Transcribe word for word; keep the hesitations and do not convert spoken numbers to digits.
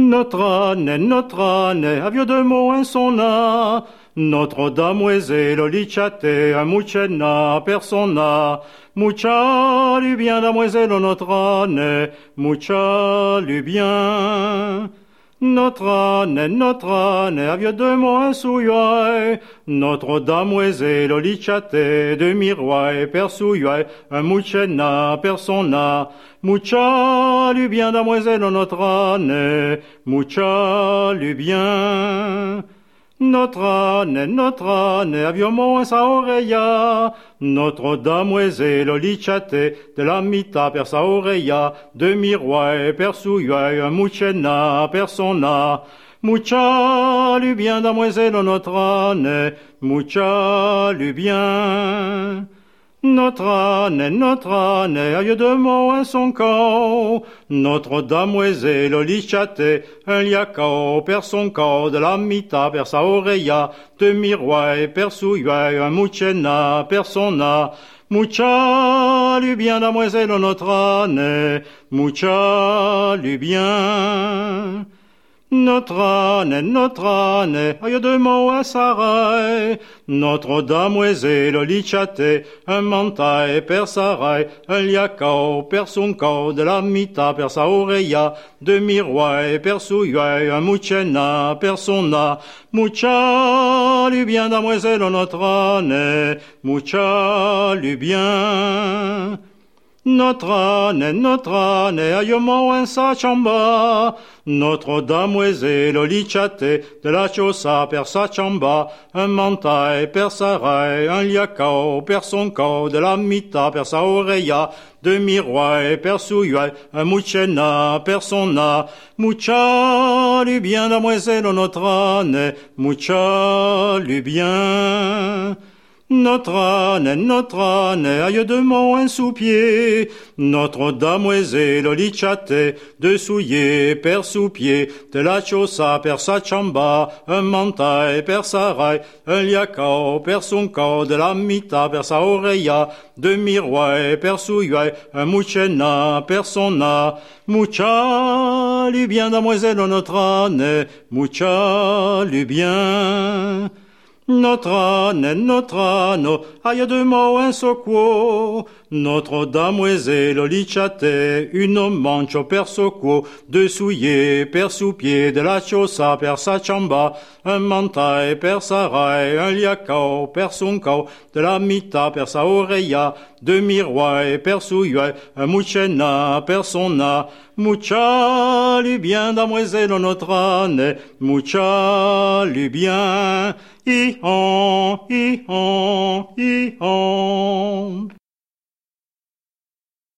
Notre ane, notre ane, a vieux de mots un sonna, notre damoiselle licciate, un muccenna, persona, mucha lu bien, damoiselle, notre ane, mucha lu bien. Notre ane, notre ane, a vieux de mots un souilloi, notre damoiselle licciate, de miroir, persouilloi, un muccenna, persona, mucha lu bien, damoiselle, notre ane, mucha lu bien. Notre ane, notre ane, avions sa oreilla, notre damoiselle licciate, de la mita per sa oreilla, de miroir, persouilloi, un muccenna, persona, mucha lu bien, damoiselle, notre ane, mucha lu bien. Notre ane, notre ane, aïe de mots un son corps, notre damoiselle licciate, un liacao per son corps, de la mita per sa oreilla, de miroir, persouilloi, un muccenna, persona, mucha lu bien, damoiselle, notre ane, mucha lu bien. Notre ane, notre ane, aïe de mots un sarai, notre damoiselle licciate, un mantae per sarai, un liacao per son corps, de la mita per sa oreilla, de miroir, persouilloi, un muccenna, persona, mucha lu bien, damoiselle, notre ane, mucha lu bien. Notre ane, notre ane, aïement un sa chamba, notre damoiselle licciate, de la chosa per sa chamba, un mantae per sa rai, un liacao per son corps, de la mita per sa oreilla, de miroir, persouilloi, un muccenna, persona, mucha lu bien, damoiselle, notre ane, mucha lu bien. Notre ane, notre ane, aïe de mots un sous-pied, notre damoiselle licciate, de souiller per sous-pied, de la chosa per sa chamba, un mantae per sa rai, un liacao per son corps, de la mita per sa oreilla, de miroir, persouilloi, un muccenna, persona, mucha lu bien, damoiselle, notre ane, mucha lu bien. Notre ane, notre ane, aïe de mots un soquo, notre damoiselle licciate, une mancho per soquo, de souiller per sous-pied, de la chosa per sa chamba, un mantae per sa rai, un liacao per son corps, de la mita per sa oreilla, de miroir, persouilloi, un muccenna, persona, mucha lu bien, damoiselle, notre ane, mucha lu bien. I-on, i-on, i-on.